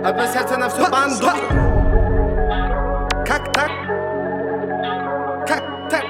Одно сердце на всю банду. Как так? Как так?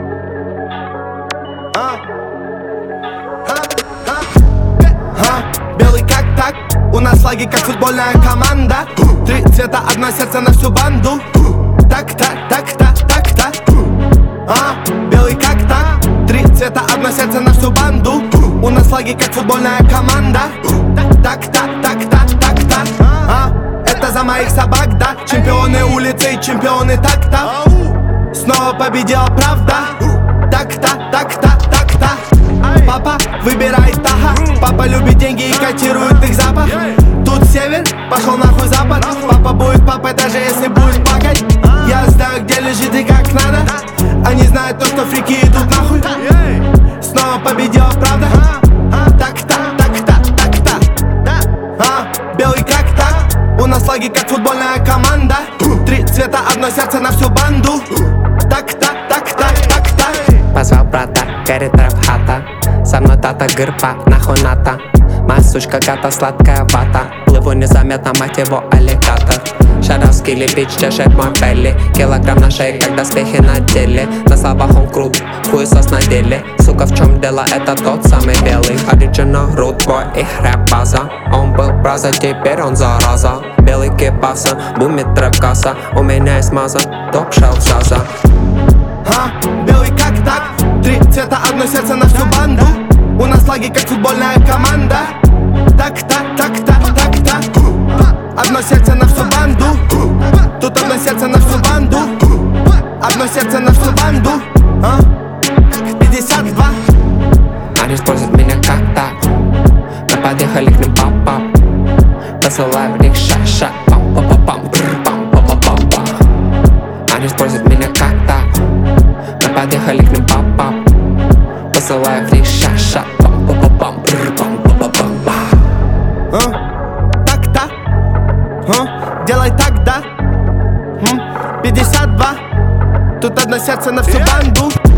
Белый как так? У нас флаги как футбольная команда. Три цвета, одно сердце на всю банду. Так-то, так-то, так-то. Белый как так? Три цвета, одно сердце на всю банду. У нас флаги как футбольная команда. Так-то, так-то, так-то. Это за моих собак, да. Чемпионы улицы, чемпионы так-то. Снова победила правда. Так-то, так-то, так-то. Папа выбирает таха. Папа любит деньги и котирует их запах. Тут север, пошел нахуй запад. Папа будет папой, даже если будет плакать. Я знаю, где лежит и как надо. Они знают то, что фрики идут нахуй. Снова победила правда. Так-то, так-то, так-то. Белый как так? У нас флаги как футбольная команда. Три цвета, одно сердце на всю банду. Так-то, так-то, так-то. Позвал брата, горит рэп-хата. Со мной тата, гырпа, нахуй ната. Моя сучка гата, сладкая вата. Плыву незаметно, мать его, аллигатор. Шаровский лепич чешет мой белли. Килограмм на шее, как доспехи на деле. На словах он крут, хуесос на деле. Сука, в чем дело, это тот самый белый. Original root boy, их рэп-база. Он был браза, теперь он зараза. Белый кипаса, бумит трэп-касса. У меня есть маза, топ-шелф заза. Белый как так? Три цвета, одно сердце на всю банду. У нас флаги как футбольная команда. Так-то, так-то, так-то. Одно сердце на всю банду. Тут одно сердце на всю банду. Одно сердце на всю банду. 52. Они спросят меня как так. Мы подъехали к ним пап-пап. Посылаю в них ша-ша. Пам-па-па-пам, пам-па-па-пам-пам. Они спросят меня как так. Мы подъехали к ним пап-пап. Посылаю в них ша-ша. Пам-па-па-пам, пам-па-па-пам-пам. Так-то. Делай так, да. 52. Тут одно сердце на всю банду.